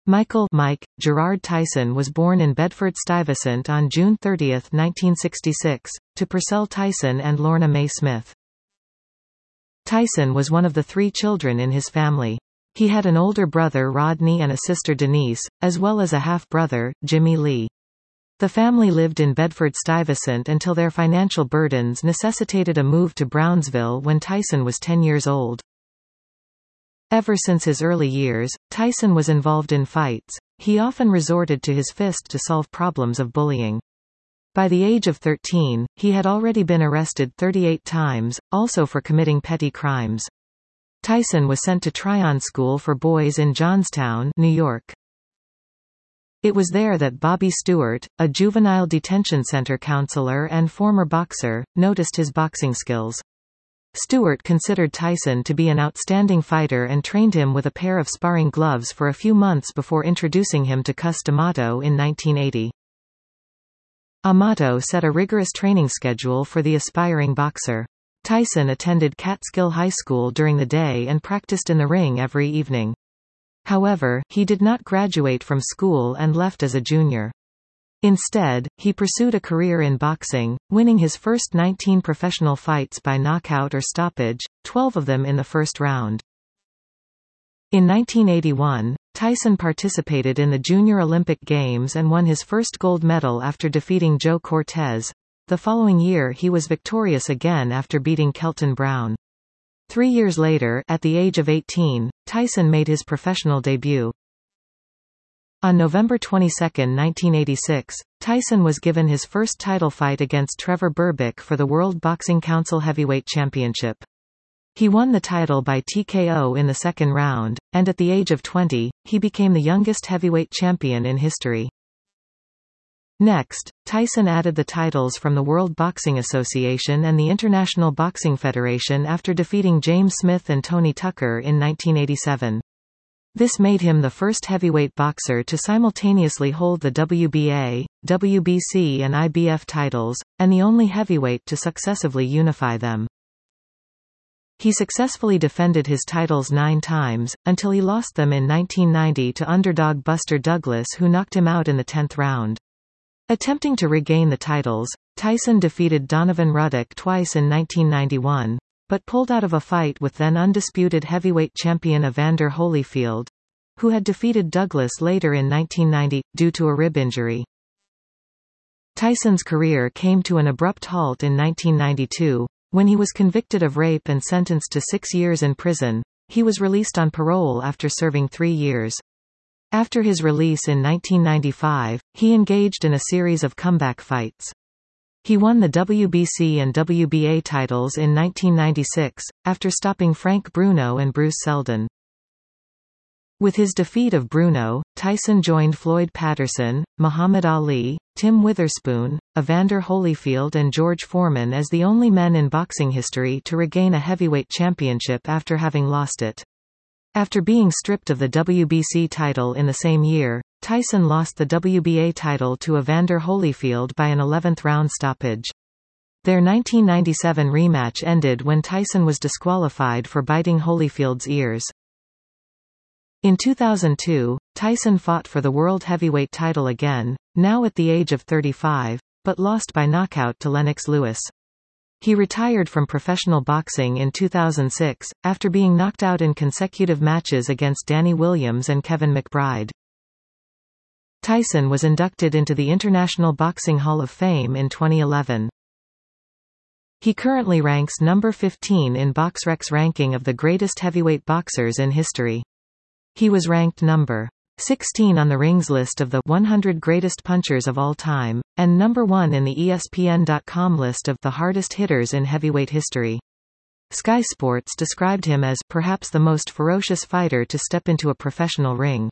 Michael Mike Gerard Tyson was born in Bedford-Stuyvesant on June 30, 1966, to Purcell Tyson and Lorna Mae Smith. Tyson was one of the 3 children in his family. He had an older brother Rodney and a sister Denise, as well as a half-brother, Jimmy Lee. The family lived in Bedford-Stuyvesant until their financial burdens necessitated a move to Brownsville when Tyson was 10 years old. Ever since his early years, Tyson was involved in fights. He often resorted to his fist to solve problems of bullying. By the age of 13, he had already been arrested 38 times, also for committing petty crimes. Tyson was sent to Tryon School for Boys in Johnstown, New York. It was there that Bobby Stewart, a juvenile detention center counselor and former boxer, noticed his boxing skills. Stewart considered Tyson to be an outstanding fighter and trained him with a pair of sparring gloves for a few months before introducing him to Cus D'Amato in 1980. Amato set a rigorous training schedule for the aspiring boxer. Tyson attended Catskill High School during the day and practiced in the ring every evening. However, he did not graduate from school and left as a junior. Instead, he pursued a career in boxing, winning his first 19 professional fights by knockout or stoppage, 12 of them in the first round. In 1981, Tyson participated in the Junior Olympic Games and won his first gold medal after defeating Joe Cortez. The following year he was victorious again after beating Kelton Brown. 3 years later, at the age of 18, Tyson made his professional debut. On November 22, 1986, Tyson was given his first title fight against Trevor Berbick for the World Boxing Council Heavyweight Championship. He won the title by TKO in the second round, and at the age of 20, he became the youngest heavyweight champion in history. Next, Tyson added the titles from the World Boxing Association and the International Boxing Federation after defeating James Smith and Tony Tucker in 1987. This made him the first heavyweight boxer to simultaneously hold the WBA, WBC and IBF titles, and the only heavyweight to successively unify them. He successfully defended his titles 9 times, until he lost them in 1990 to underdog Buster Douglas, who knocked him out in the 10th round. Attempting to regain the titles, Tyson defeated Donovan Ruddock twice in 1991, but pulled out of a fight with then undisputed heavyweight champion Evander Holyfield, who had defeated Douglas later in 1990, due to a rib injury. Tyson's career came to an abrupt halt in 1992, when he was convicted of rape and sentenced to 6 years in prison. He was released on parole after serving 3 years. After his release in 1995, he engaged in a series of comeback fights. He won the WBC and WBA titles in 1996, after stopping Frank Bruno and Bruce Seldon. With his defeat of Bruno, Tyson joined Floyd Patterson, Muhammad Ali, Tim Witherspoon, Evander Holyfield and George Foreman as the only men in boxing history to regain a heavyweight championship after having lost it. After being stripped of the WBC title in the same year, Tyson lost the WBA title to Evander Holyfield by an 11th round stoppage. Their 1997 rematch ended when Tyson was disqualified for biting Holyfield's ears. In 2002, Tyson fought for the world heavyweight title again, now at the age of 35, but lost by knockout to Lennox Lewis. He retired from professional boxing in 2006, after being knocked out in consecutive matches against Danny Williams and Kevin McBride. Tyson was inducted into the International Boxing Hall of Fame in 2011. He currently ranks number 15 in BoxRec's ranking of the greatest heavyweight boxers in history. He was ranked number 16 on the Rings list of the 100 greatest punchers of all time, and number 1 in the ESPN.com list of the hardest hitters in heavyweight history. Sky Sports described him as perhaps the most ferocious fighter to step into a professional ring.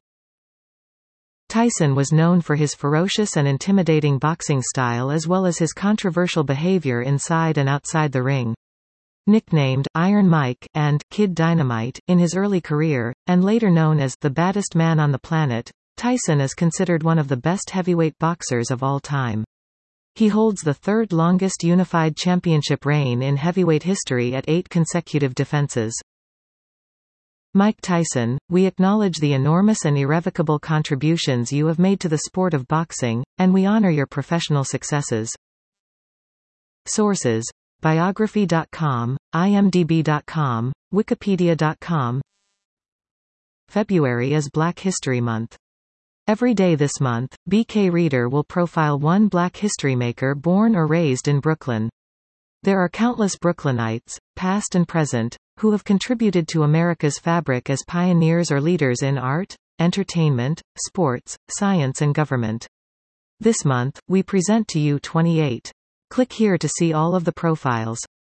Tyson was known for his ferocious and intimidating boxing style as well as his controversial behavior inside and outside the ring. Nicknamed Iron Mike and Kid Dynamite in his early career, and later known as the baddest man on the planet, Tyson is considered one of the best heavyweight boxers of all time. He holds the third longest unified championship reign in heavyweight history at 8 consecutive defenses. Mike Tyson, we acknowledge the enormous and irrevocable contributions you have made to the sport of boxing, and we honor your professional successes. Sources: Biography.com, IMDb.com, Wikipedia.com. February is Black History Month. Every day this month, BK Reader will profile one Black history maker born or raised in Brooklyn. There are countless Brooklynites, past and present, who have contributed to America's fabric as pioneers or leaders in art, entertainment, sports, science and government. This month, we present to you 28. Click here to see all of the profiles.